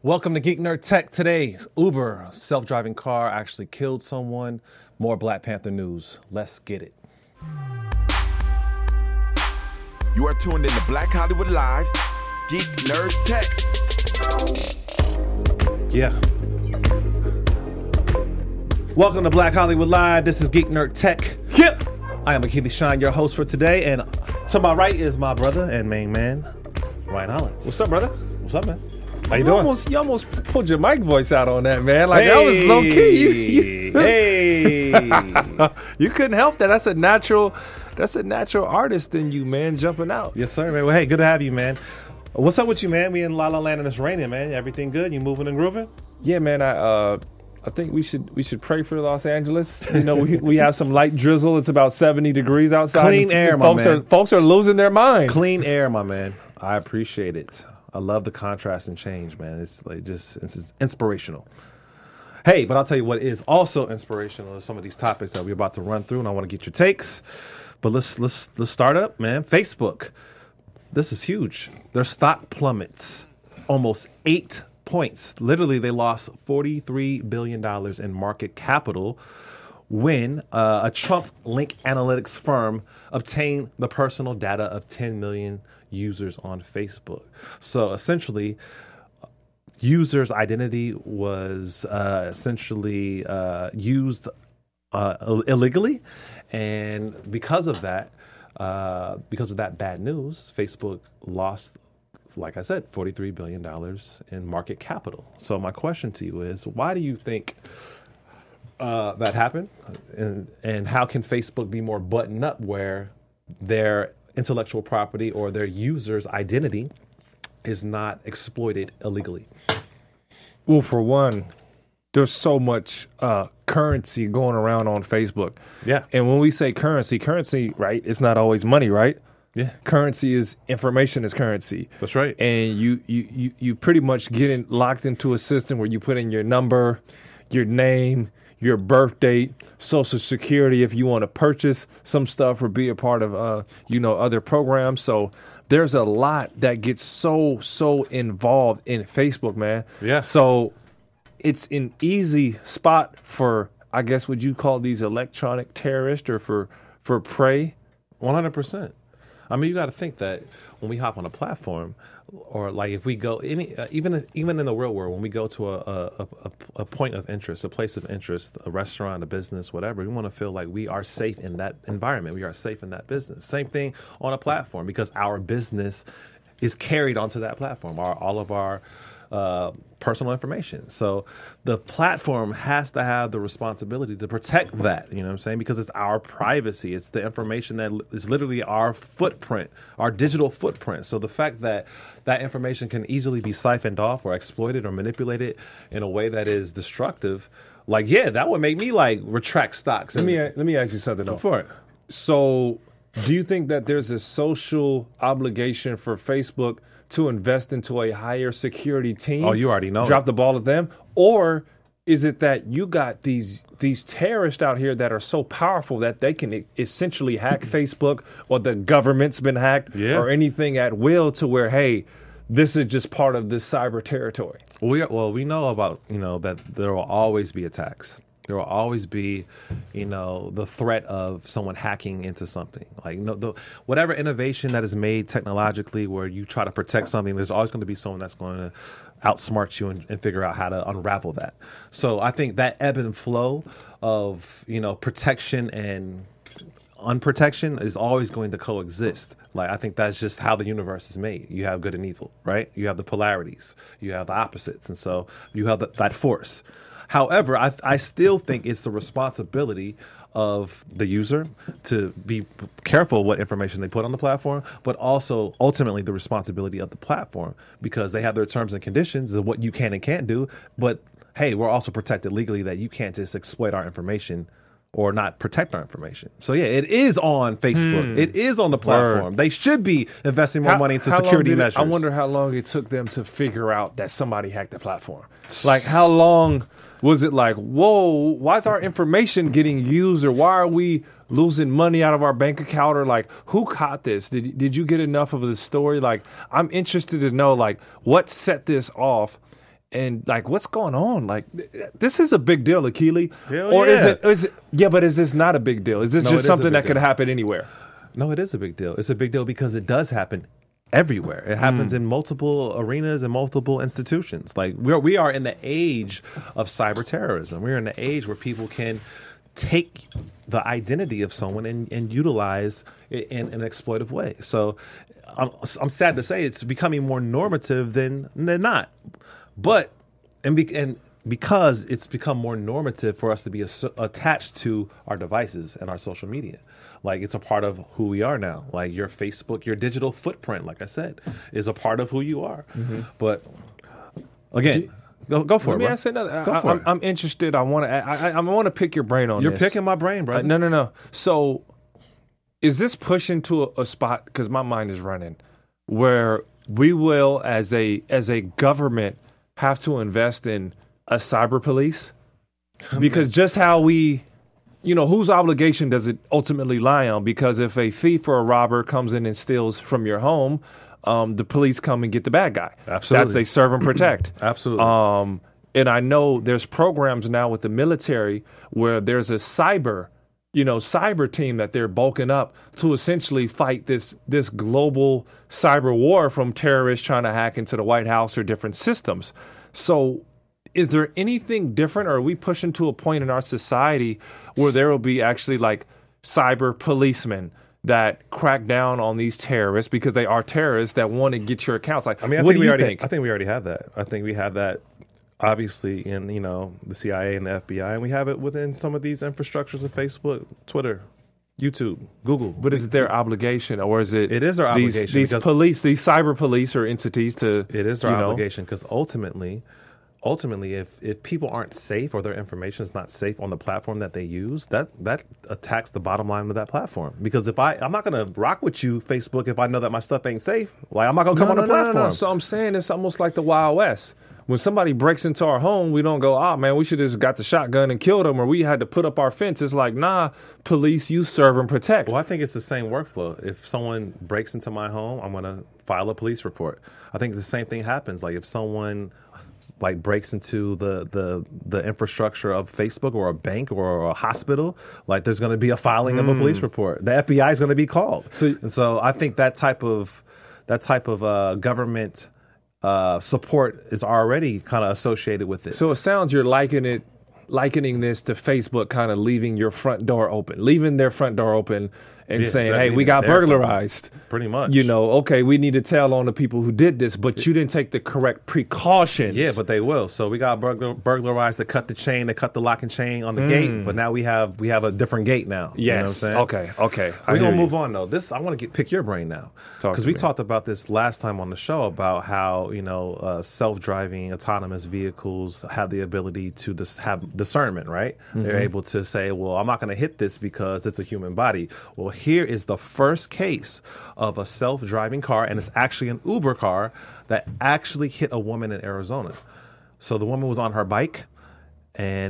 Welcome to Geek Nerd Tech. Today, Uber self-driving car actually killed someone. More Black Panther news. Let's get it. You are tuned in to Black Hollywood Live's Geek Nerd Tech. Yeah. Welcome to Black Hollywood Live. This is Geek Nerd Tech. Yep. I am Akili Shine, your host for today, and to my right is my brother and main man, Ryan Hollins. What's up, brother? What's up, man? How you doing? You almost pulled your mic voice out on that, man. Like, that was low key. Hey. You couldn't help that. That's a natural artist in you, man, jumping out. Yes, sir, man. Well, hey, good to have you, man. What's up with you, man? We in La La Land and it's raining, man. Everything good? You moving and grooving? Yeah, man. I think we should pray for Los Angeles. You know, we have some light drizzle. It's about 70 degrees outside. Clean air, my man. Folks are losing their mind. Clean air, my man. I appreciate it. I love the contrast and change, man. It's inspirational. Hey, but I'll tell you what is also inspirational is some of these topics that we're about to run through, and I want to get your takes. But let's start up, man. Facebook. This is huge. Their stock plummets almost 8 points. Literally, they lost $43 billion in market capital when a Trump Link Analytics firm obtained the personal data of 10 million users on Facebook. So essentially, users' identity was used illegally, and because of that bad news, Facebook lost, like I said, $43 billion in market capital. So my question to you is, why do you think that happened? And how can Facebook be more buttoned up where their intellectual property or their user's identity is not exploited illegally? Well, for one, there's so much currency going around on Facebook. Yeah. And when we say currency, right, it's not always money, right? Yeah. Currency is information is currency. That's right. And you pretty much get locked into a system where you put in your number, your name, your birth date, social security if you want to purchase some stuff or be a part of other programs. So there's a lot that gets so involved in Facebook, man. Yeah. So it's an easy spot for, I guess, would you call these electronic terrorists or for prey? 100%. I mean, you got to think that when we hop on a platform, or like if we go even in the real world, when we go to a point of interest, a place of interest, a restaurant, a business, whatever, we want to feel like we are safe in that environment. We are safe in that business. Same thing on a platform, because our business is carried onto that platform. All of our personal information. So the platform has to have the responsibility to protect that, you know what I'm saying? Because it's our privacy. It's the information that is literally our footprint, our digital footprint. So the fact that that information can easily be siphoned off or exploited or manipulated in a way that is destructive, like, yeah, that would make me like retract stocks. Let me ask you something though. Go for it. So do you think that there's a social obligation for Facebook to invest into a higher security team? Oh, you already know. Drop the ball at them? Or is it that you got these terrorists out here that are so powerful that they can essentially hack Facebook, or the government's been hacked, or anything at will, to where, hey, this is just part of this cyber territory? We know about, that there will always be attacks. There will always be, the threat of someone hacking into something. Like, whatever innovation that is made technologically where you try to protect something, there's always going to be someone that's going to outsmart you and figure out how to unravel that. So I think that ebb and flow of, protection and unprotection is always going to coexist. Like, I think that's just how the universe is made. You have good and evil, right? You have the polarities. You have the opposites. And so you have that force. However, I still think it's the responsibility of the user to be careful what information they put on the platform, but also ultimately the responsibility of the platform, because they have their terms and conditions of what you can and can't do. But hey, we're also protected legally that you can't just exploit our information or not protect our information. So yeah, it is on Facebook. It is on the platform. Word. They should be investing more money into security measures. I wonder how long it took them to figure out that somebody hacked the platform. Like, how long was it like, whoa, why is our information getting used, or why are we losing money out of our bank account, or like, who caught this? Did you get enough of the story? Like, I'm interested to know, like, what set this off, And like, what's going on? Like, this is a big deal, Akili. Hell Or yeah. is it? Yeah, but is this not a big deal? Is this No, it just is a something big that could deal. happen anywhere? No, it is a big deal. It's a big deal because it does happen everywhere. It happens in multiple arenas and multiple institutions. Like we are in the age of cyber terrorism. We're in the age where people can take the identity of someone and utilize it in an exploitive way. So I'm sad to say it's becoming more normative than not. But because it's become more normative for us to be attached to our devices and our social media. Like it's a part of who we are now. Like your Facebook, your digital footprint, like I said, is a part of who you are. But again, go for it. Let me bro. ask you another. Go for it. I'm interested. I want to pick your brain on You're this. picking my brain, bro. No. So, is this pushing to a spot? Because my mind is running, where we will, as a government, have to invest in a cyber police, because just how we, whose obligation does it ultimately lie on? Because if a thief or a robber comes in and steals from your home, the police come and get the bad guy. Absolutely. That's they serve and protect. Absolutely. And I know there's programs now with the military where there's a cyber team that they're bulking up to essentially fight this global cyber war from terrorists trying to hack into the White House or different systems. So is there anything different, or are we pushing to a point in our society where there will be actually like cyber policemen that crack down on these terrorists because they are terrorists that want to get your accounts? Like, I mean, what do you think? I think we already have that. I think we have that obviously in, the CIA and the FBI, and we have it within some of these infrastructures of Facebook, Twitter, YouTube, Google. But is it their obligation, or is it? It is their obligation These because- police, these cyber police or entities to. It is their obligation because ultimately, if people aren't safe or their information is not safe on the platform that they use, that attacks the bottom line of that platform. Because I'm not going to rock with you, Facebook, if I know that my stuff ain't safe. Like I'm not going to come on the platform. No. So I'm saying it's almost like the Wild West. When somebody breaks into our home, we don't go, man, we should have just got the shotgun and killed them, or we had to put up our fence. It's like, nah, police, you serve and protect. Well, I think it's the same workflow. If someone breaks into my home, I'm going to file a police report. I think the same thing happens. Like if someone breaks into the infrastructure of Facebook or a bank or a hospital, like there's going to be a filing of a police report. The FBI is going to be called. So I think that type of government support is already kind of associated with it. So it sounds you're likening this to Facebook kind of leaving their front door open and saying, exactly. hey, we got burglarized. Pretty much. Okay, we need to tell on the people who did this, but you didn't take the correct precautions. Yeah, but they will. So we got burglarized. They cut the chain. They cut the lock and chain on the gate. But now we have a different gate now. Yes. You know what I'm saying? Okay. We're going to move on, though. I want to pick your brain now. Because we talked about this last time on the show about how, self-driving autonomous vehicles have the ability to have discernment, right? Mm-hmm. They're able to say, well, I'm not going to hit this because it's a human body. Well, here is the first case of a self-driving car, and it's actually an Uber car that actually hit a woman in Arizona. So the woman was on her bike, and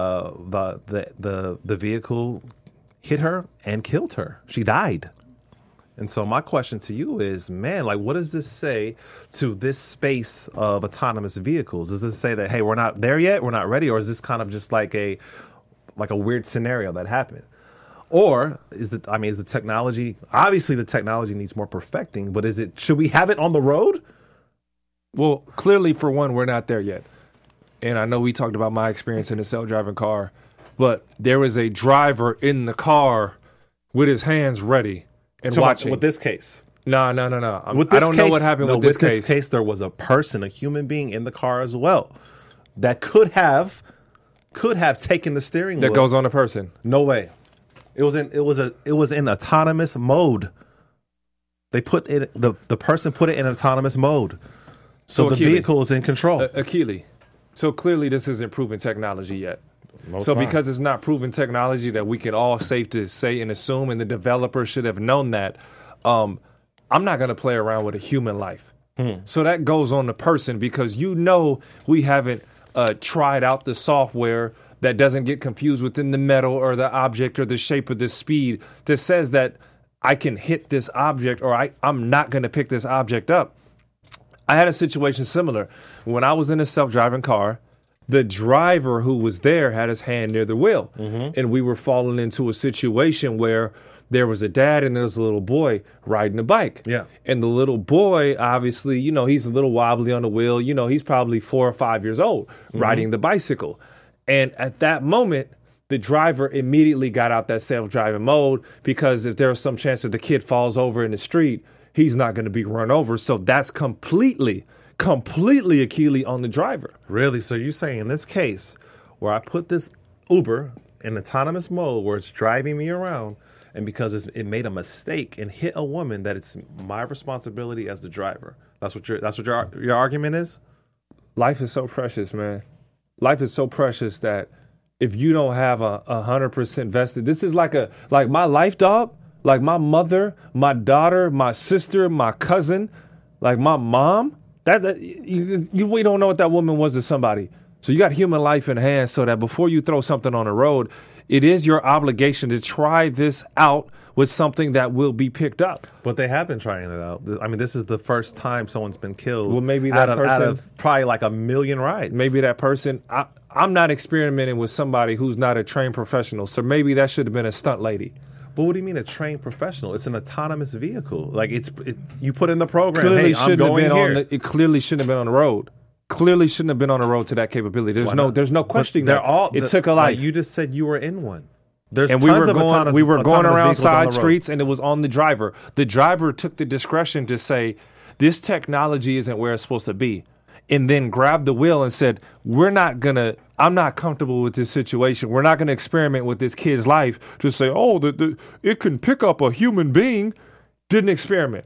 the vehicle hit her and killed her. She died. And so my question to you is, man, what does this say to this space of autonomous vehicles? Does this say that, hey, we're not there yet, we're not ready, or is this kind of just like a weird scenario that happened? Or is the technology, obviously the technology needs more perfecting, but should we have it on the road? Well, clearly, for one, we're not there yet. And I know we talked about my experience in a self-driving car, but there was a driver in the car with his hands ready and watching. With this case? No. I don't know what happened with this case. With this case, there was a person, a human being in the car as well that could have taken the steering wheel. That goes on the person. No way. It was in autonomous mode. They put it. The person put it in autonomous mode, so the vehicle is in control. Akili. So clearly, this isn't proven technology yet. Because it's not proven technology that we can all safe to say and assume, and the developer should have known that, I'm not going to play around with a human life. So that goes on the person, because we haven't tried out the software that doesn't get confused within the metal or the object or the shape or the speed that says that I can hit this object or I'm not going to pick this object up. I had a situation similar. When I was in a self-driving car, the driver who was there had his hand near the wheel. And we were falling into a situation where there was a dad and there was a little boy riding a bike. Yeah. And the little boy, obviously, he's a little wobbly on the wheel. He's probably 4 or 5 years old riding the bicycle. And at that moment, the driver immediately got out that self-driving mode, because if there's some chance that the kid falls over in the street, he's not going to be run over. So that's completely Achilles on the driver. Really? So you're saying in this case where I put this Uber in autonomous mode where it's driving me around, and because it made a mistake and hit a woman, that it's my responsibility as the driver. That's what your argument is? Life is so precious, man. Life is so precious that if you don't have 100% vested, this is like my life, dog. Like my mother, my daughter, my sister, my cousin, like my mom. We don't know what that woman was to somebody. So you got human life in hand, so that before you throw something on the road, it is your obligation to try this out with something that will be picked up. But they have been trying it out. I mean, this is the first time someone's been killed. Well, maybe that out of probably like 1 million rides. Maybe that person. I'm not experimenting with somebody who's not a trained professional, so maybe that should have been a stunt lady. But what do you mean a trained professional? It's an autonomous vehicle. Like you put in the program. Clearly hey, I'm going here. It clearly shouldn't have been on the road. Clearly shouldn't have been on the road to that capability. There's no questioning that. It took a life. Like you just said you were in one. There's and tons of we were going around side on streets, and it was on the driver. The driver took the discretion to say, this technology isn't where it's supposed to be, and then grabbed the wheel and said, I'm not comfortable with this situation. We're not going to experiment with this kid's life to say, it can pick up a human being. Didn't experiment.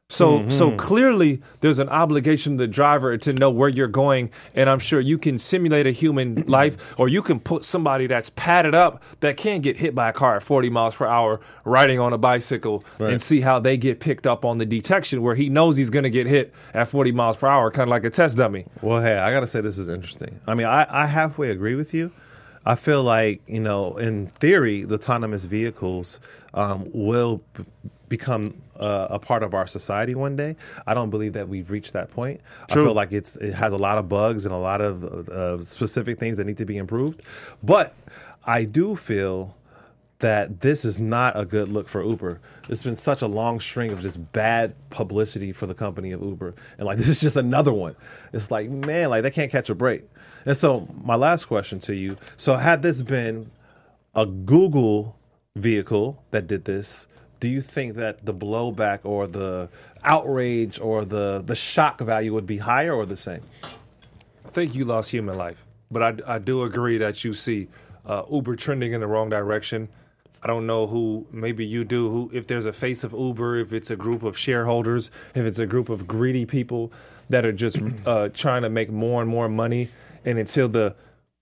So clearly there's an obligation to the driver to know where you're going. And I'm sure you can simulate a human life, or you can put somebody that's padded up that can't get hit by a car at 40 miles per hour riding on a bicycle, right, and see how they get picked up on the detection where he knows he's going to get hit at 40 miles per hour, kind of like a test dummy. Well, hey, I got to say this is interesting. I mean, I halfway agree with you. I feel like, in theory, the autonomous vehicles will become a part of our society one day. I don't believe that we've reached that point. True. I feel like it has a lot of bugs and a lot of specific things that need to be improved. But I do feel that this is not a good look for Uber. There's been such a long string of just bad publicity for the company of Uber. And this is just another one. It's like, man, they can't catch a break. And so my last question to you. So had this been a Google vehicle that did this, do you think that the blowback or the outrage or the shock value would be higher or the same? I think you lost human life. But I do agree that you see Uber trending in the wrong direction. I don't know who, maybe you do, if there's a face of Uber, if it's a group of shareholders, if it's a group of greedy people that are just trying to make more and more money. And until the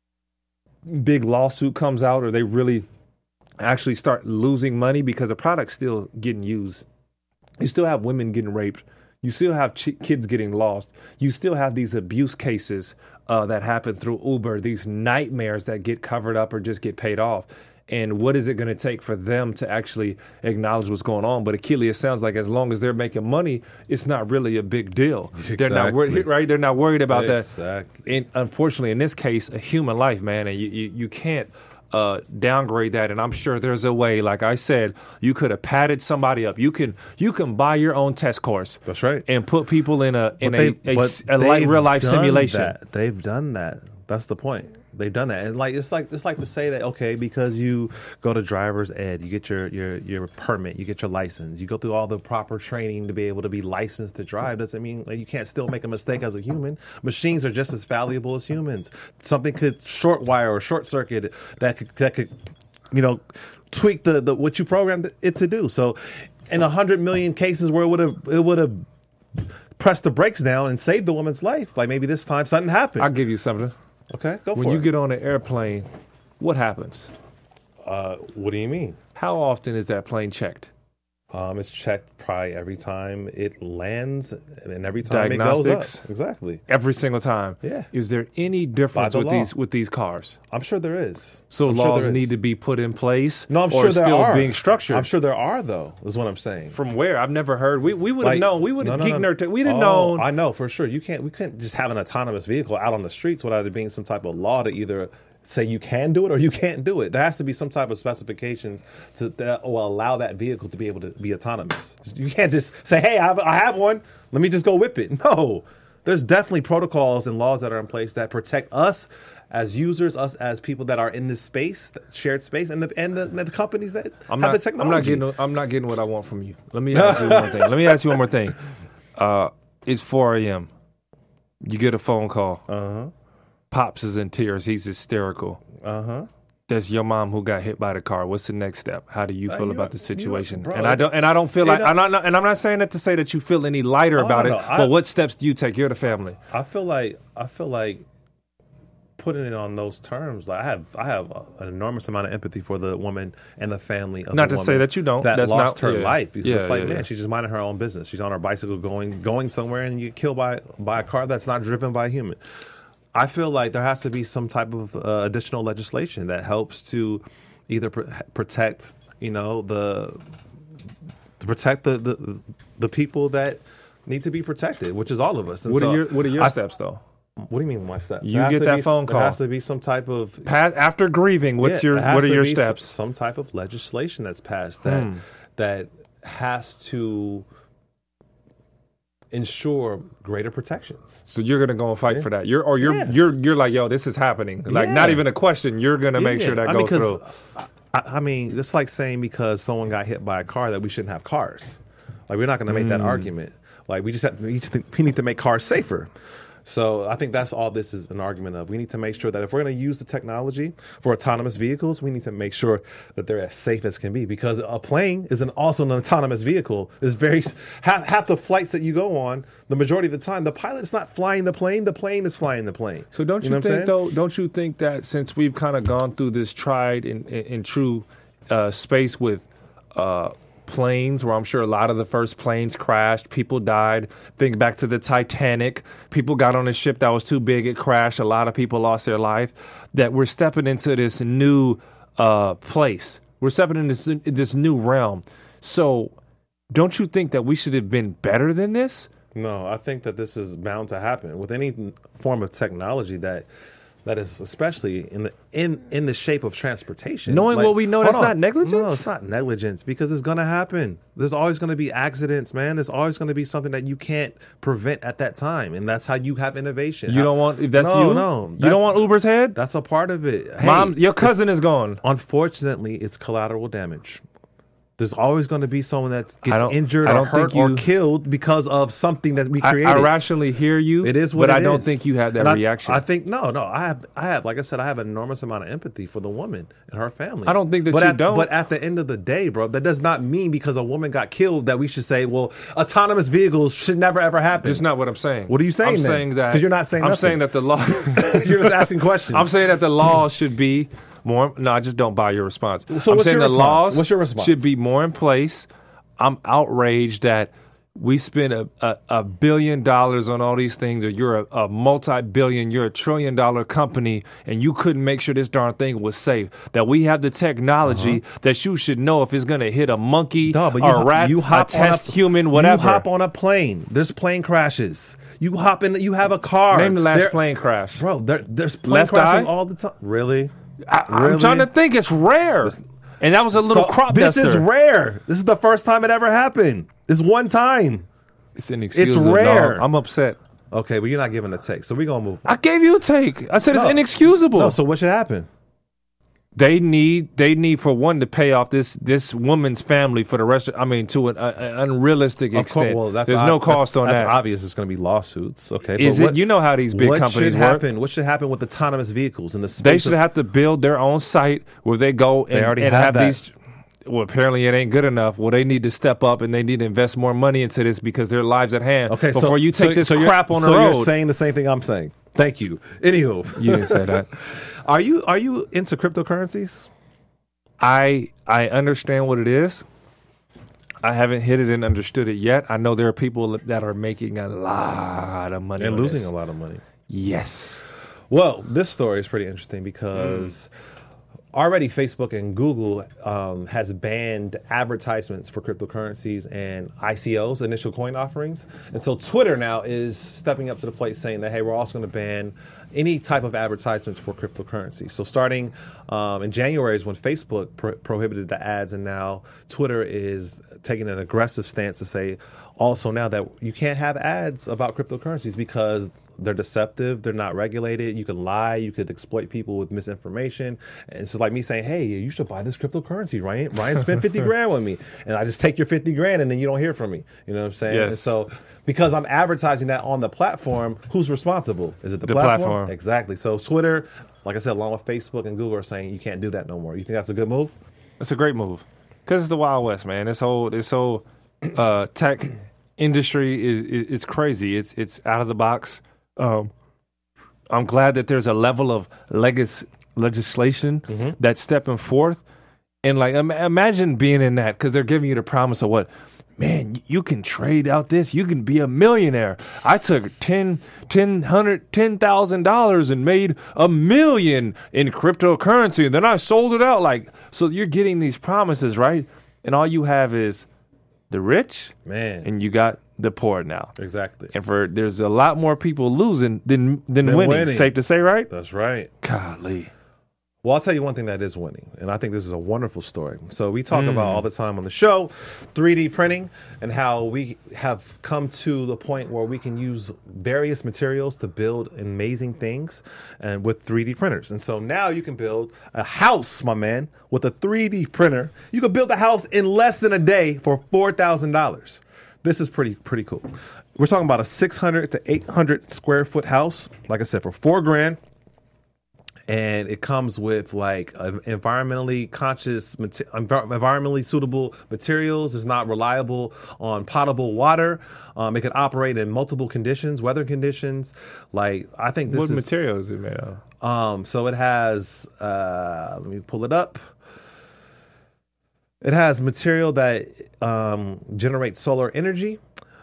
big lawsuit comes out, or they really actually start losing money, because the product's still getting used. You still have women getting raped. You still have kids getting lost. You still have these abuse cases that happen through Uber, these nightmares that get covered up or just get paid off. And what is it going to take for them to actually acknowledge what's going on? But Achilles, it sounds like as long as they're making money, it's not really a big deal. Exactly. They're not worried, right? They're not worried about that. And unfortunately, in this case, a human life, man, and you can't downgrade that. And I'm sure there's a way. Like I said, you could have padded somebody up. You can buy your own test course. That's right. And put people in a real life simulation. They've done that. That's the point. They've done that. And it's like to say that, okay, because you go to driver's ed, you get your permit, you get your license, you go through all the proper training to be able to be licensed to drive, doesn't mean you can't still make a mistake as a human. Machines are just as valuable as humans. Something could short wire or short circuit that could tweak the what you programmed it to do. So in 100 million cases where it would have pressed the brakes down and saved the woman's life, maybe this time something happened. I'll give you something. Okay, go for it. When you get on an airplane, what happens? What do you mean? How often is that plane checked? It's checked probably every time it lands and every time it goes up. Exactly. Every single time. Yeah. Is there any difference with these cars? I'm sure there is. So I'm laws sure need to be put in place. No, I'm or sure there still are. being structured. I'm sure there are, though. Is what I'm saying. From where? I've never heard. We would have known. We would have geek nerd. We'd have known. I know for sure. We can't just have an autonomous vehicle out on the streets without it being some type of law to either say you can do it or you can't do it. There has to be some type of specifications that will allow that vehicle to be able to be autonomous. You can't just say, hey, I have one. Let me just go whip it. No. There's definitely protocols and laws that are in place that protect us as users, us as people that are in this space, shared space, and the companies that have the technology. I'm not getting what I want from you. Let me ask you one thing. Let me ask you one more thing. It's 4 a.m. You get a phone call. Uh-huh. Pops is in tears. He's hysterical. Uh-huh. That's your mom who got hit by the car. What's the next step? How do you feel about the situation? Bro, and I don't feel like I'm not saying that to say that you feel any lighter about it. But what steps do you take? You're the family. I feel like putting it on those terms. Like I have an enormous amount of empathy for the woman and the family of not the to say that you don't. That's lost her yeah. life. It's just like, yeah. man, she's just minding her own business. She's on her bicycle going somewhere, and you get killed by a car that's not driven by a human. I feel like there has to be some type of additional legislation that helps to either protect, the people that need to be protected, which is all of us. And what are your steps though? What do you mean my steps? You get that phone call. There has to be some type of after grieving. What are your steps? Some type of legislation that's passed that has to ensure greater protections. So you're gonna go and fight for that. You're like, yo, this is happening. Like not even a question. You're gonna make sure that goes through. I mean, it's like saying because someone got hit by a car that we shouldn't have cars. Like we're not gonna make that argument. Like we need to make cars safer. So I think that's all this is an argument of. We need to make sure that if we're going to use the technology for autonomous vehicles, we need to make sure that they're as safe as can be. Because a plane is also an autonomous vehicle. It's half the flights that you go on, the majority of the time, the pilot is not flying the plane is flying the plane. So don't you think that since we've kind of gone through this tried and true space with planes, where I'm sure a lot of the first planes crashed, people died. Think back to the Titanic. People got on a ship that was too big, it crashed. A lot of people lost their life. That we're stepping into this new place. We're stepping into this new realm. So don't you think that we should have been better than this? No, I think that this is bound to happen with any form of technology that is especially in the shape of transportation. Knowing what we know, that's not negligence? No, it's not negligence because it's going to happen. There's always going to be accidents, man. There's always going to be something that you can't prevent at that time. And that's how you have innovation. You don't want, if that's you? No. You don't want Uber's head? That's a part of it. Hey, Mom, your cousin is gone. Unfortunately, it's collateral damage. There's always going to be someone that gets injured or hurt or killed because of something that we created. I rationally hear you. It is what it is. But I don't think you have that reaction. I think no. I have. Like I said, I have an enormous amount of empathy for the woman and her family. I don't think that you don't. But at the end of the day, bro, that does not mean because a woman got killed that we should say, well, autonomous vehicles should never ever happen. That's not what I'm saying. What are you saying? I'm saying that because you're not saying. I'm nothing. saying that the law. You're just asking questions. I'm saying that the law should be more. No, I just don't buy your response. So I'm saying the laws what's your response? should be more in place. I'm outraged that we spend a $1 billion on all these things, or you're a multi-billion, you're $1 trillion company, and you couldn't make sure this darn thing was safe. That we have the technology that you should know if it's going to hit a monkey, a rat, a test human, whatever. You hop on a plane. There's plane crashes. You hop in. You have a car. Name the last plane crash, bro. There's plane crashes all the time. Really? I'm trying to think. It's rare. And that was a little crop duster. This is rare. This is the first time it ever happened. This one time. It's inexcusable. It's rare. No, I'm upset. Okay, but you're not giving a take, so we're going to move on. I gave you a take. I said it's inexcusable. No, so what should happen? They need for one to pay off this woman's family for the rest of, to an unrealistic extent. Well, there's no cost on that. That's obvious. It's going to be lawsuits. Okay, you know how these big companies work. What should happen with autonomous vehicles in the space? They should have to build their own site where they go and have these. Well, apparently it ain't good enough. Well, they need to step up and they need to invest more money into this because their lives at hand. Okay, before you take this crap on the road. So you're saying the same thing I'm saying. Thank you. Anywho, you didn't say that. Are you into cryptocurrencies? I understand what it is. I haven't hit it and understood it yet. I know there are people that are making a lot of money And on losing this. a lot of money. Yes. Well, this story is pretty interesting because already Facebook and Google has banned advertisements for cryptocurrencies and ICOs, initial coin offerings. And so Twitter now is stepping up to the plate saying that, hey, we're also going to ban any type of advertisements for cryptocurrency. So starting in January is when Facebook prohibited the ads, and now Twitter is taking an aggressive stance to say also now that you can't have ads about cryptocurrencies because they're deceptive, they're not regulated, you can lie, you could exploit people with misinformation. And it's just like me saying, hey, you should buy this cryptocurrency, Ryan. Ryan spent 50 grand with me. And I just take your 50 grand and then you don't hear from me. You know what I'm saying? Yes. And so because I'm advertising that on the platform, who's responsible? Is it the platform? Exactly. So Twitter, like I said, along with Facebook and Google are saying you can't do that no more. You think that's a good move? It's a great move because it's the Wild West, man. This whole tech industry is crazy. It's out of the box. I'm glad that there's a level of legislation that's stepping forth, and like imagine being in that because they're giving you the promise of what, man, you can trade out this, you can be a millionaire. I took $10,000 and made $1 million in cryptocurrency, and then I sold it out. Like, so you're getting these promises, right? And all you have is the rich, Man. and you got the poor now. Exactly. And there's a lot more people losing than winning. Safe to say, right? That's right. Golly. Well, I'll tell you one thing that is winning, and I think this is a wonderful story. So we talk about all the time on the show 3D printing and how we have come to the point where we can use various materials to build amazing things and with 3D printers. And so now you can build a house, my man, with a 3D printer. You can build a house in less than a day for $4,000. This is pretty cool. We're talking about a 600 to 800 square foot house, like I said, for $4,000. And it comes with like environmentally conscious, environmentally suitable materials. It's not reliable on potable water. It can operate in multiple conditions, weather conditions. Like I think this What material is it made of? So it has. Let me pull it up. It has material that generates solar energy.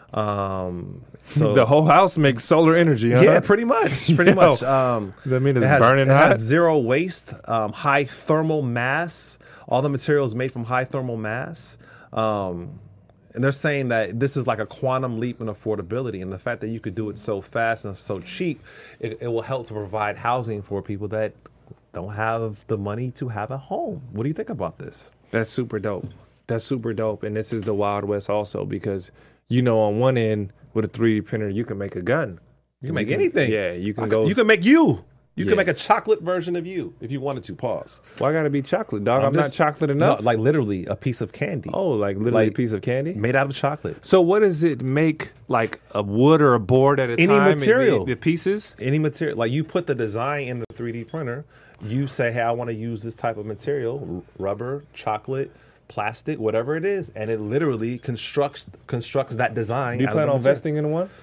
So The whole house makes solar energy, huh? yeah, pretty much. Pretty much. Does that mean it's It burning hot? has zero waste, high thermal mass. All the materials made from high thermal mass. And they're saying that this is like a quantum leap in affordability. And the fact that you could do it so fast and so cheap, it will help to provide housing for people that don't have the money to have a home. What do you think about this? That's super dope. That's super dope. And this is the Wild West also because, you know, on one end with a 3D printer, you can make a gun. You can make anything. Yeah, you can go. You can make you. You Yeah. can make a chocolate version of you if you wanted to. Pause. Why gotta be chocolate, dog? I'm not just- chocolate enough. No, like literally a piece of candy. Oh, like literally like a piece of candy? made out of chocolate. So what does it make, like a wood or a board at a Any time? material. The pieces? Any material, like you put the design in the 3D printer. You say, hey, I want to use this type of material, rubber, chocolate, plastic, whatever it is, and it literally constructs that design. Do you out of plan the on material. investing in one?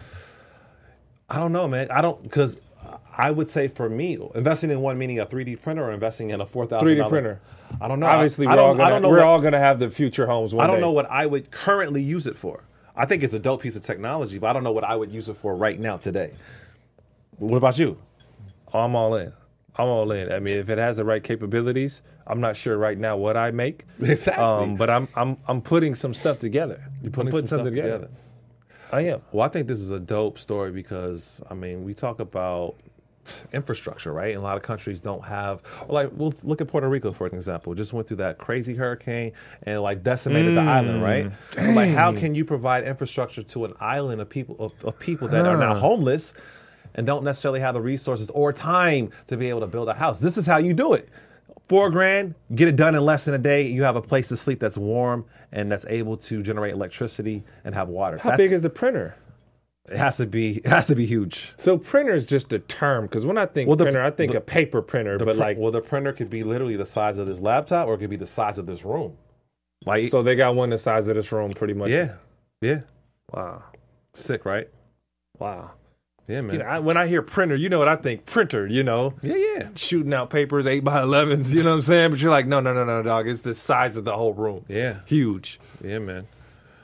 I don't know, man. I don't, because I would say for me, investing in one meaning a 3D printer or investing in a $4,000 3D printer. I don't know. Obviously, I don't know we're what- all gonna have the future homes one I don't day. know what I would currently use it for. I think it's a dope piece of technology, but I don't know what I would use it for right now today. What about you? Oh, I'm all in. I'm all in. I mean, if it has the right capabilities, I'm not sure right now what I make. Exactly. But I'm putting some stuff together. You're putting I'm some stuff together. I am. Well, I think this is a dope story because, I mean, we talk about infrastructure, right? And a lot of countries don't have, like, we'll look at Puerto Rico, for an example. Just went through that crazy hurricane and, like, decimated the island, right? So, like, how can you provide infrastructure to an island of people that are now homeless and don't necessarily have the resources or time to be able to build a house? This is how you do it. $4,000, get it done in less than a day. You have a place to sleep that's warm and that's able to generate electricity and have water. How big is the printer? It has to be huge. So printer is just a term because when I think printer, I think a paper printer. But the printer could be literally the size of this laptop, or it could be the size of this room. Like, so they got one the size of this room, pretty much. yeah. Wow. Sick, right? Wow. Yeah, man. You know, when I hear printer, you know what I think? Printer. You know. Yeah. Shooting out papers 8x11s. You know what I'm saying? But you're like, no, dog. It's the size of the whole room. Yeah. Huge. Yeah, man.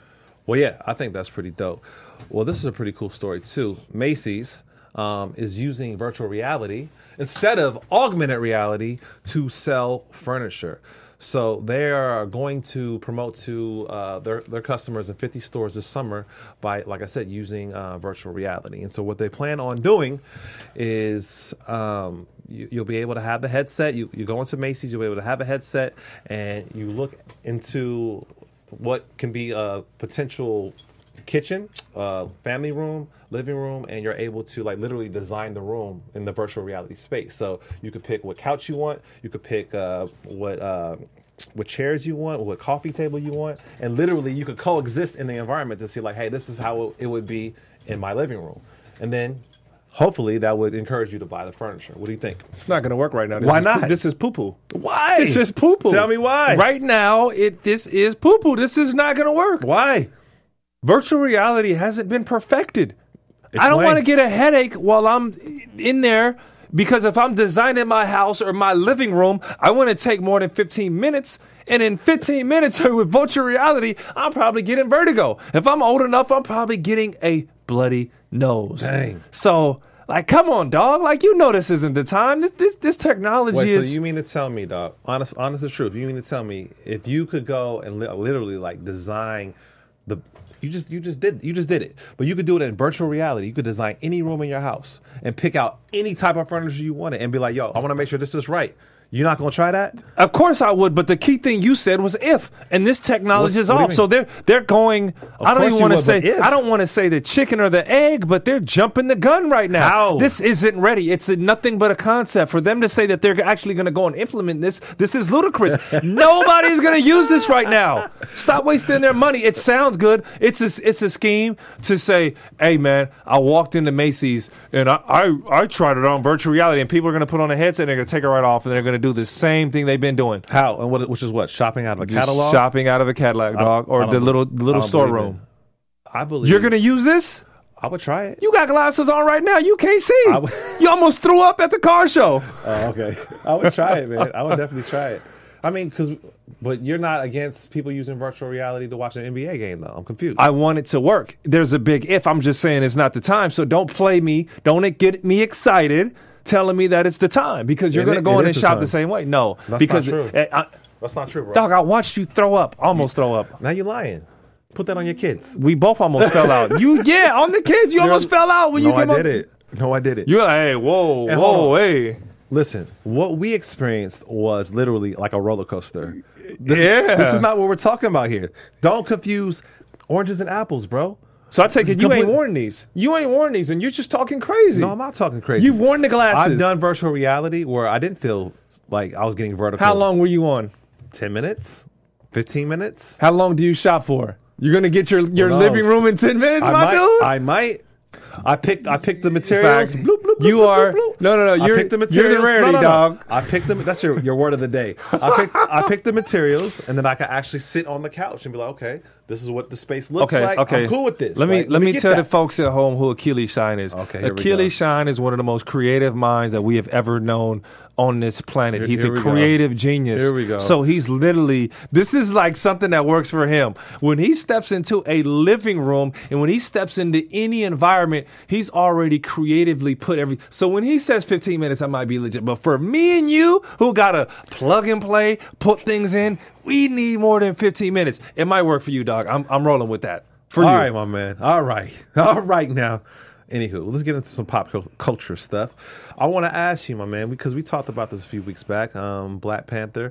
Well, yeah, I think that's pretty dope. Well, this is a pretty cool story too. Macy's is using virtual reality instead of augmented reality to sell furniture. So they are going to promote to their customers in 50 stores this summer by, like I said, using virtual reality. And so what they plan on doing is you'll be able to have the headset. You go into Macy's, you'll be able to have a headset, and you look into what can be a potential kitchen, family room, living room, and you're able to like literally design the room in the virtual reality space. So you could pick what couch you want, you could pick what chairs you want, what coffee table you want, and literally you could coexist in the environment to see like, hey, this is how it would be in my living room, and then hopefully that would encourage you to buy the furniture. What do you think? It's not going to work right now. Why not? This is poo-poo. Why? This is poo-poo. Tell me why. Right now, this is poo-poo. This is not going to work. Why? Virtual reality hasn't been perfected. I don't Explain. want to get a headache while I'm in there, because if I'm designing my house or my living room, I want to take more than 15 minutes. And in 15 minutes with virtual reality, I'm probably getting vertigo. If I'm old enough, I'm probably getting a bloody nose. Dang. So, like, come on, dog. Like, you know this isn't the time. This technology Wait, is... so you mean to tell me, dog, honest the truth, you mean to tell me if you could go and literally like design the... You just did it. But you could do it in virtual reality. You could design any room in your house and pick out any type of furniture you wanted and be like, yo, I want to make sure this is right. You're not going to try that? Of course I would, but the key thing you said was if, and this technology is What do you off. mean? So they're going. I don't course even you want to would, say. but if. I don't want to say the chicken or the egg, but they're jumping the gun right now. How? This isn't ready. It's nothing but a concept. For them to say that they're actually going to go and implement this is ludicrous. Nobody's going to use this right now. Stop wasting their money. It sounds good. It's a scheme to say, hey man, I walked into Macy's and I tried it on virtual reality, and people are going to put on a headset and they're going to take it right off, and they're going to do the same thing they've been doing. How? And which is what? Shopping out of a Just catalog? shopping out of a catalog, dog, I or don't the believe- little I don't storeroom. believe it. I believe You're gonna use this? I would try it. You got glasses on right now. You can't see. I would- You almost threw up at the car show. Oh, okay. I would try it, man. I would definitely try it. I mean, but you're not against people using virtual reality to watch an NBA game, though. I'm confused. I want it to work. There's a big if. I'm just saying it's not the time. So don't play me. Don't get me excited telling me that it's the time, because you're It- going to go it in is and the shop time. the same way. No, That's because not true. That's not true, bro. dog, I watched you throw up. Almost throw up. Now you're lying. Put that on your kids. We both almost fell out. On the kids. You almost fell out when you No, I came up. did it. No, I did it. You're like, hey, whoa, And hold whoa, on. hey. Listen, what we experienced was literally like a roller coaster. Yeah. This is not what we're talking about here. Don't confuse oranges and apples, bro. So I take This it is you ain't complete- worn these. You ain't worn these, and you're just talking crazy. No, I'm not talking crazy. You've worn the glasses. I've done virtual reality where I didn't feel like I was getting vertical. How long were you on? 10 minutes? 15 minutes? How long do you shop for? You're gonna get your knows? living room in 10 minutes, my dude? I might. I picked the materials. Fact. Bloop, bloop, bloop, You bloop, are- bloop. no. I You're picked the the materials. rarity, dog. I picked them. That's your word of the day. I picked the materials, and then I can actually sit on the couch and be like, okay, this is what the space looks like. I'm cool with this. Let Like, me get tell that. the folks at home who Achilles Shine is. Okay, here we Achilles go. Shine is one of the most creative minds that we have ever known on this planet. He's here a we go. creative genius. Here we go. So he's literally, this is like something that works for him. When he steps into a living room and when he steps into any environment, he's already creatively put so when he says 15 minutes, I might be legit. But for me and you who gotta plug and play, put things in, we need more than 15 minutes. It might work for you, dog. I'm rolling with that. For All you. right, my man. All right now. Anywho, let's get into some pop culture stuff. I want to ask you, my man, because we talked about this a few weeks back. Black Panther,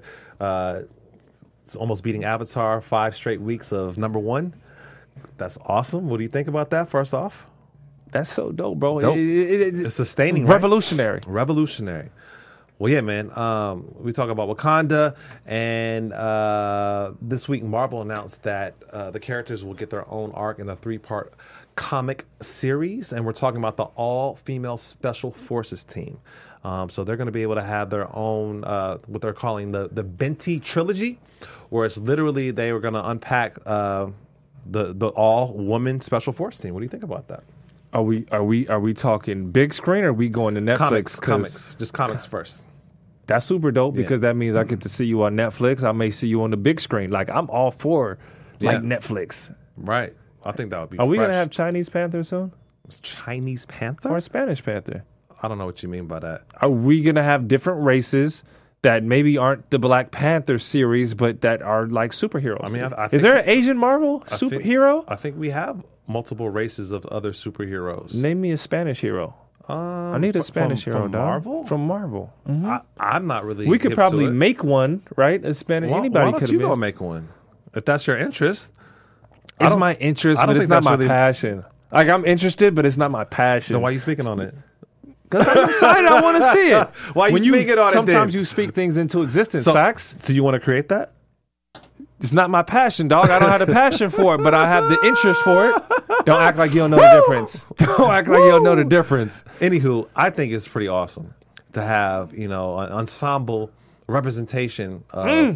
it's almost beating Avatar 5 straight weeks of #1. That's awesome. What do you think about that? First off, That's so dope, bro. Dope. It's sustaining, right? Revolutionary. Revolutionary. Well, yeah, man. We talk about Wakanda, and this week Marvel announced that the characters will get their own arc in a 3-part comic series, and we're talking about the all-female Special Forces team. So they're going to be able to have their own, what they're calling the Benti trilogy, where it's literally they were going to unpack the all-woman Special Force team. What do you think about that? Are we talking big screen or are we going to Netflix? Comics, 'Cause just comics first. That's super dope because that means I get to see you on Netflix. I may see you on the big screen. Like I'm all for like Yeah. Netflix. Right. I think that would be. Are we fresh. gonna have Chinese Panther soon Chinese Panther? or a Spanish Panther? I don't know what you mean by that. Are we gonna have different races that maybe aren't the Black Panther series, but that are like superheroes? I mean, I is think- there an Asian Marvel I think- superhero? I think we have multiple races of other superheroes. Name me a Spanish hero. I need a Spanish hero, from dog. Marvel. From Marvel. Mhm. I'm not really. We could hip probably to it. make one, right? A Spanish. Why Anybody don't could you have go been. make one if that's your interest? I It's don't- my interest, I don't but it's think not that's my really- passion. Like I'm interested, but it's not my passion. Then why are you speaking on it? Because I'm excited. I want to see it. Why you speaking on it Sometimes then? you speak things into existence. Facts. So you want to create that? It's not my passion, dog. I don't have the passion for it, but I have the interest for it. Don't act like you don't know the difference. Don't act like you don't know the difference. Anywho, I think it's pretty awesome to have an ensemble representation of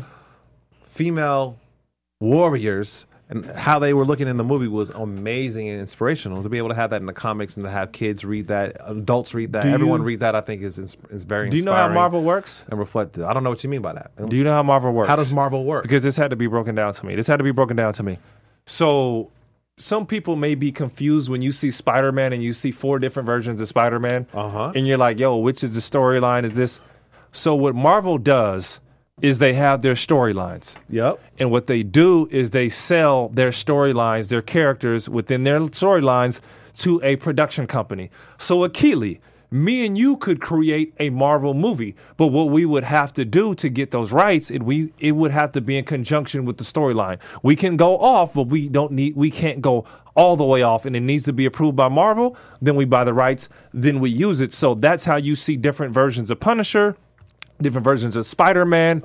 female warriors, and how they were looking in the movie was amazing and inspirational. To be able to have that in the comics and to have kids read that, adults read that, everyone read that, I think is very inspiring. Do you know how Marvel works? And reflective. I don't know what you mean by that. Do you know how Marvel works? How does Marvel work? Because this had to be broken down to me. So some people may be confused when you see Spider-Man and you see 4 different versions of Spider-Man. And you're like, yo, which is the storyline? Is this? So what Marvel does is they have their storylines. Yep. And what they do is they sell their storylines, their characters within their storylines to a production company. So Akili, me and you could create a Marvel movie, but what we would have to do to get those rights, it would have to be in conjunction with the storyline. We can go off, but we can't go all the way off, and it needs to be approved by Marvel. Then we buy the rights, then we use it. So that's how you see different versions of Punisher, different versions of Spider-Man.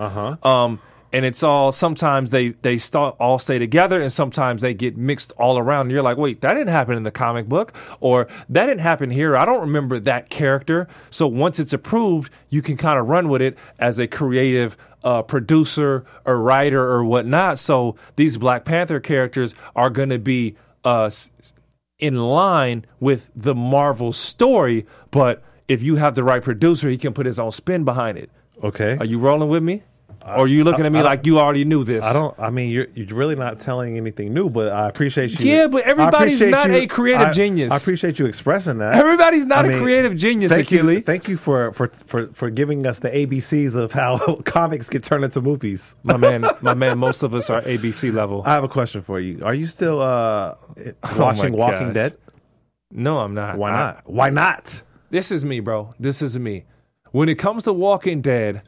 And it's all, sometimes they all stay together, and sometimes they get mixed all around. And you're like, wait, that didn't happen in the comic book, or that didn't happen here. I don't remember that character. So once it's approved, you can kind of run with it as a creative producer or writer or whatnot. So these Black Panther characters are going to be in line with the Marvel story, but if you have the right producer, he can put his own spin behind it. Okay. Are you rolling with me? Or are you looking at me like you already knew this? I mean, you're really not telling anything new, but I appreciate you. Yeah, but everybody's not a creative genius. I appreciate you expressing that. Everybody's not a creative genius, Akili. Thank you for giving us the ABCs of how comics get turned into movies. My man, most of us are ABC level. I have a question for you. Are you still watching Walking gosh. Dead? No, I'm not. Why not? Why not? This is me, bro. This is me. When it comes to Walking Dead,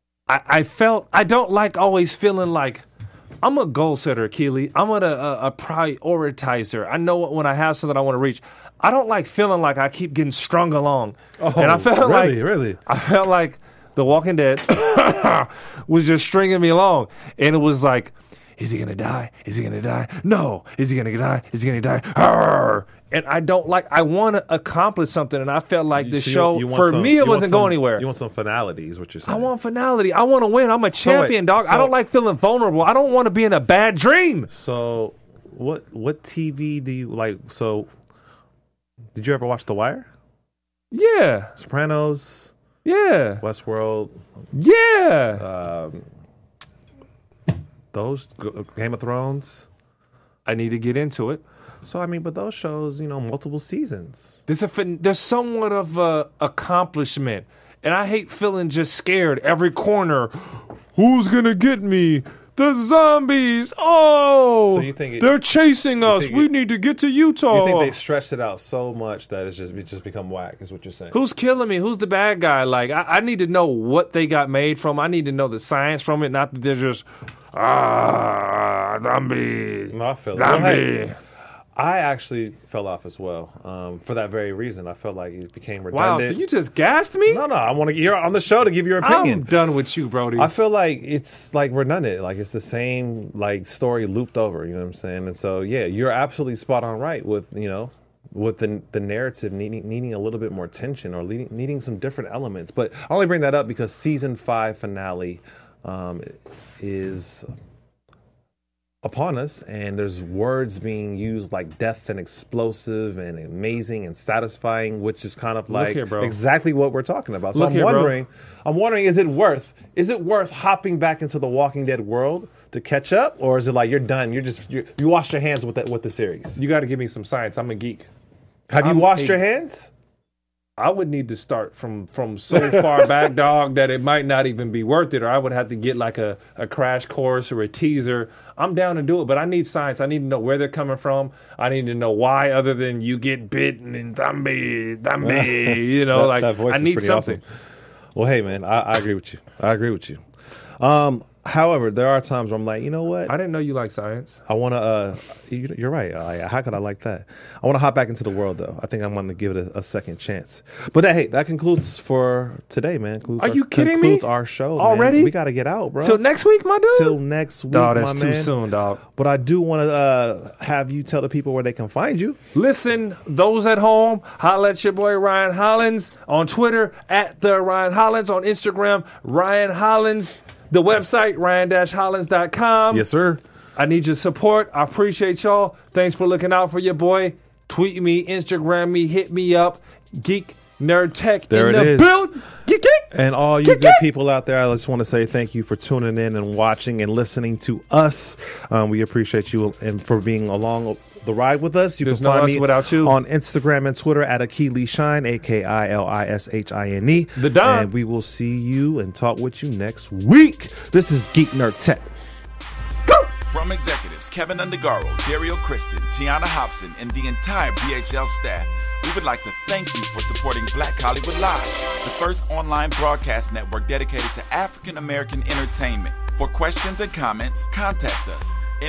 I don't like always feeling like I'm a goal setter, Keely. I'm a prioritizer. I know when I have something I want to reach. I don't like feeling like I keep getting strung along. And I felt really? I felt like The Walking Dead was just stringing me along. And it was like, is he going to die? Is he going to die? No. Is he going to die? Is he going to die? Arr! And I want to accomplish something. And I felt like the show, for me, it wasn't going anywhere. You want some finality is what you're saying. I want finality. I want to win. I'm a champion, dog. I don't like feeling vulnerable. I don't want to be in a bad dream. So what TV do you like? So did you ever watch The Wire? Yeah. Sopranos? Yeah. Westworld? Yeah. Those Game of Thrones? I need to get into it. So, I mean, but those shows, multiple seasons. There's somewhat of a accomplishment. And I hate feeling just scared every corner. Who's going to get me? The zombies. Oh, So you think they're chasing us. We need to get to Utah. You think they stretched it out so much that it's just become whack, is what you're saying? Who's killing me? Who's the bad guy? Like, I need to know what they got made from. I need to know the science from it, not that they're just, zombie. No, I feel it. Zombie. Well, hey, I actually fell off as well for that very reason. I felt like it became Wow, redundant. so you just gassed me? No, I want to. You're on the show to give your opinion. I'm done with you, Brody. I feel like it's like redundant. Like it's the same like story looped over. You know what I'm saying? And so yeah, you're absolutely spot on right with with the narrative needing a little bit more tension or needing some different elements. But I only bring that up because season 5 finale is upon us, and there's words being used like death and explosive and amazing and satisfying, which is kind of like here, bro. exactly what we're talking about. So Look here, bro. I'm wondering, is it worth hopping back into the Walking Dead world to catch up, or is it like you're done? You washed your hands with the series. You got to give me some science. I'm a geek. Have you washed your hands? I would need to start from so far back, dog, that it might not even be worth it, or I would have to get like a crash course or a teaser. I'm down to do it, but I need science. I need to know where they're coming from. I need to know why, other than you get bitten and zombie, you know, that voice I is need pretty something. awesome. Well, hey, man, I agree with you. However, there are times where I'm like, you know what? I didn't know you like science. I want to, you're right. How could I like that? I want to hop back into the world, though. I think I'm going to give it a second chance. But hey, that concludes for today, man. Are you kidding me? Concludes our show, already? Man. We got to get out, bro. Till next week, my dude? Till next week, dog, that's my too man. soon, dog. But I do want to have you tell the people where they can find you. Listen, those at home, holla at your boy Ryan Hollins on Twitter, at the Ryan Hollins on Instagram, Ryan Hollins. The website, ryan-hollins.com. Yes, sir. I need your support. I appreciate y'all. Thanks for looking out for your boy. Tweet me, Instagram me, hit me up. Geek Nerd Tech there in it the is. build. Geek. And all you good people out there, I just want to say thank you for tuning in and watching and listening to us. We appreciate you and for being along the ride with us. You There's can no find us me without you. on Instagram and Twitter at Akili Shine, AKILISHINE. The Don. And we will see you and talk with you next week. This is Geek Nerd Tech. From executives Kevin Undergaro, Dario Kristen, Tiana Hobson, and the entire BHL staff, we would like to thank you for supporting Black Hollywood Live, the first online broadcast network dedicated to African American entertainment. For questions and comments, contact us.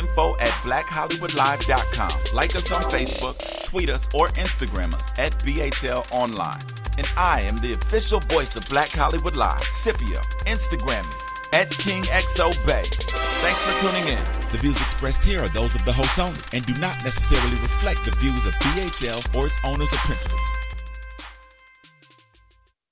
info@blackhollywoodlive.com. Like us on Facebook, tweet us, or Instagram us at BHL Online. And I am the official voice of Black Hollywood Live, Scipio. Instagram me at KingXOBay. Thanks for tuning in. The views expressed here are those of the host only and do not necessarily reflect the views of BHL or its owners or principals.